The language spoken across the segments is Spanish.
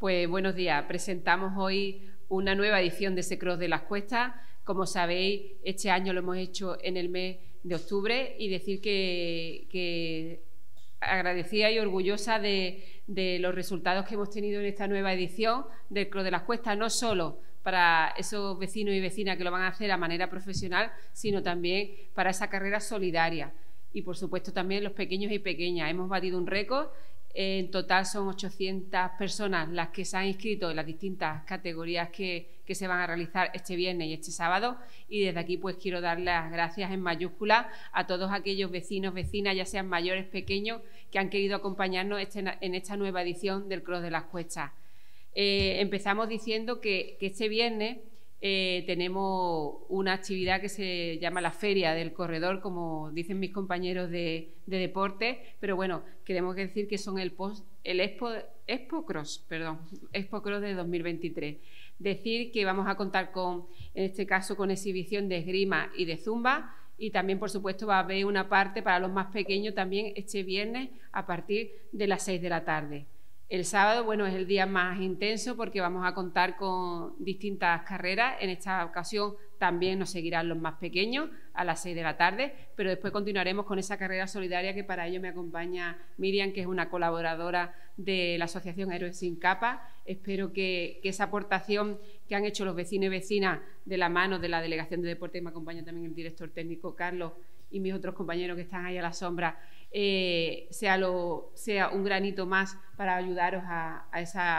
Pues buenos días. Presentamos hoy una nueva edición de ese Cross de las Cuestas. Como sabéis, este año lo hemos hecho en el mes de octubre y decir que agradecida y orgullosa de los resultados que hemos tenido en esta nueva edición del Cross de las Cuestas, no solo para esos vecinos y vecinas que lo van a hacer a manera profesional, sino también para esa carrera solidaria. Y, por supuesto, también los pequeños y pequeñas. Hemos batido un récord. En total son 800 personas las que se han inscrito en las distintas categorías que se van a realizar este viernes y este sábado, y desde aquí pues quiero dar las gracias en mayúsculas a todos aquellos vecinos, vecinas, ya sean mayores, pequeños, que han querido acompañarnos en esta nueva edición del Cross de las Cuestas. Empezamos diciendo que este viernes tenemos una actividad que se llama la Feria del Corredor, como dicen mis compañeros de deporte, pero bueno, queremos decir que son el Expo Cross de 2023. Decir que vamos a contar en este caso, con exhibición de esgrima y de zumba, y también, por supuesto, va a haber una parte para los más pequeños también este viernes a partir de las 6 de la tarde. El sábado, bueno, es el día más intenso porque vamos a contar con distintas carreras. En esta ocasión también nos seguirán los más pequeños a las 6 de la tarde, pero después continuaremos con esa carrera solidaria que para ello me acompaña Miriam, que es una colaboradora de la Asociación Héroes Sin Capa. Espero que esa aportación que han hecho los vecinos y vecinas de la mano de la Delegación de Deporte, y me acompaña también el director técnico Carlos y mis otros compañeros que están ahí a la sombra, sea un granito más para ayudaros a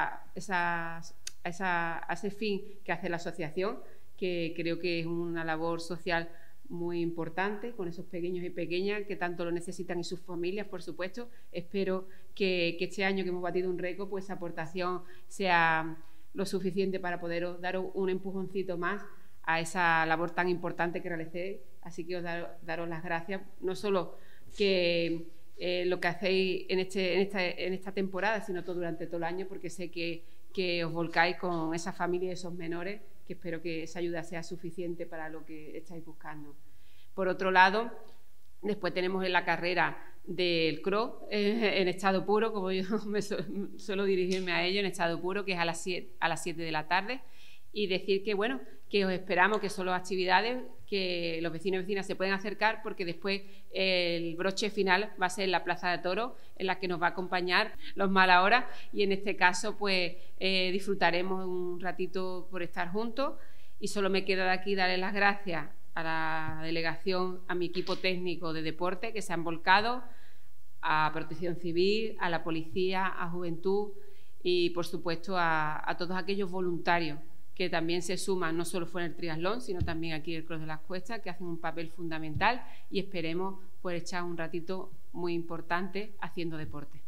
ese fin que hace la asociación, que creo que es una labor social muy importante con esos pequeños y pequeñas que tanto lo necesitan, y sus familias, por supuesto. Espero que este año que hemos batido un récord, pues esa aportación sea lo suficiente para poderos daros un empujoncito más a esa labor tan importante que realicéis. Así que daros las gracias, no solo que lo que hacéis en esta temporada, sino durante todo el año, porque sé que os volcáis con esa familia y esos menores, que espero que esa ayuda sea suficiente para lo que estáis buscando. Por otro lado, después tenemos en la carrera del cross en estado puro, como yo suelo dirigirme a ello, en estado puro, que es a las 7 de la tarde, y decir que, bueno, que os esperamos, que son las actividades que los vecinos y vecinas se pueden acercar, porque después el broche final va a ser en la Plaza de Toros, en la que nos va a acompañar los Malahoras, y en este caso pues disfrutaremos un ratito por estar juntos. Y solo me queda de aquí darles las gracias a la delegación, a mi equipo técnico de deporte que se han volcado, a Protección Civil, a la policía, a Juventud y, por supuesto, a todos aquellos voluntarios que también se suman, no solo fue en el triatlón, sino también aquí en el Cross de las Cuestas, que hacen un papel fundamental, y esperemos poder echar un ratito muy importante haciendo deporte.